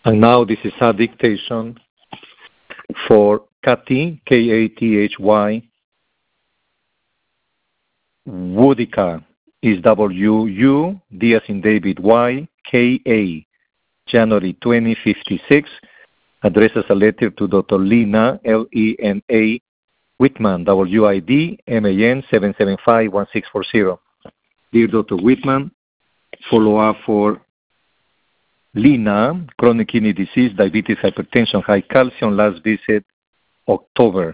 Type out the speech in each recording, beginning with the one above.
And now this is a dictation for Kathy, Kathy, Wudica is W-U, D as in David, Y-K-A, January 2056, addresses a letter to Dr. Lena, L-E-N-A, Whitman, W-I-D-M-A-N, 775-1640. Dear Dr. Whitman, follow-up for Lena, chronic kidney disease, diabetes, hypertension, high calcium, last visit, October.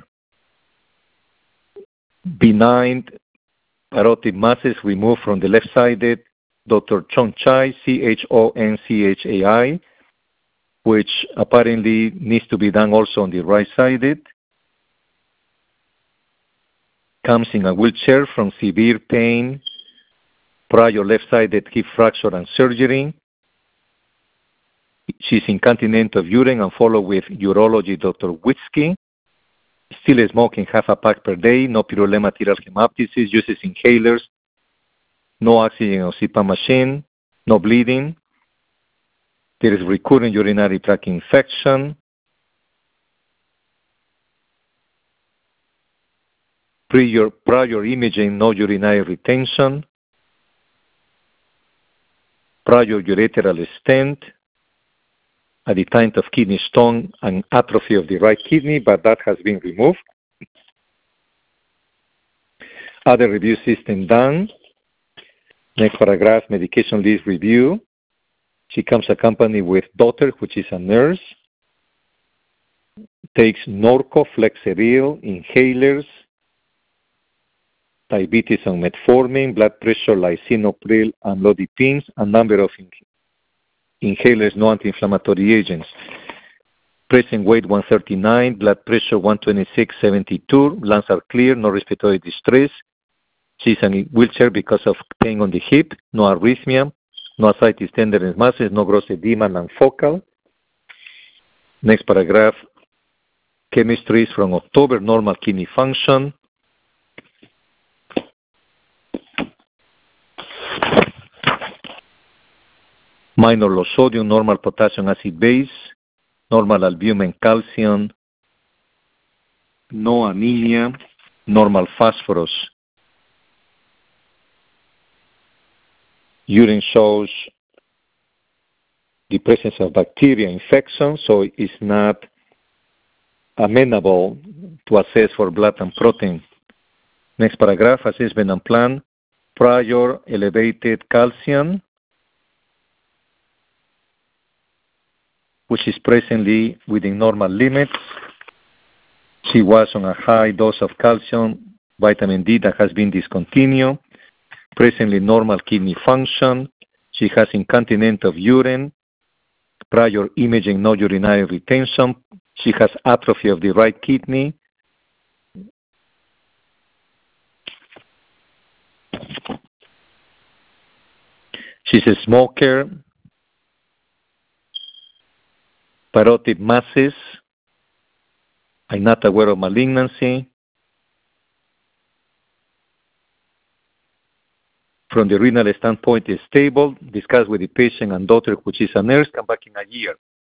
Benign parotid masses removed from the left-sided, Dr. Chonchai, C-H-O-N-C-H-A-I, which apparently needs to be done also on the right-sided. Comes in a wheelchair from severe pain, prior left-sided hip fracture and surgery. She's incontinent of urine and followed with urology, Dr. Witzke. Still smoking half a pack per day, no pyrolema material hemoptysis, uses inhalers, no oxygen or CPAP machine, no bleeding. There is recurrent urinary tract infection. Prior imaging, no urinary retention. Prior ureteral stent. At the time of kidney stone and atrophy of the right kidney, but that has been removed. Other review system done. Next paragraph, medication list review. She comes accompanied with daughter, which is a nurse. Takes Norco, Flexeril, inhalers, diabetes and metformin, blood pressure, lisinopril, and amlodipines, a number of inhalers, no anti-inflammatory agents. Present weight 139, blood pressure 126/72, lungs are clear, no respiratory distress. She's in a wheelchair because of pain on the hip, no arrhythmia, no ascites, tenderness, masses, no gross edema, non-focal. Next paragraph, chemistry is from October, normal kidney function. Minor low sodium, normal potassium acid base, normal albumin calcium, no anemia, normal phosphorus. Urine shows the presence of bacteria infection, so it's not amenable to assess for blood and protein. Next paragraph, assessment and plan, prior elevated calcium, which is presently within normal limits. She was on a high dose of calcium, vitamin D that has been discontinued. Presently normal kidney function. She has incontinence of urine. Prior imaging, no urinary retention. She has atrophy of the right kidney. She's a smoker. Parotid masses. I'm not aware of malignancy. From the renal standpoint, is stable. Discuss with the patient and daughter, which is a nurse. Come back in a year.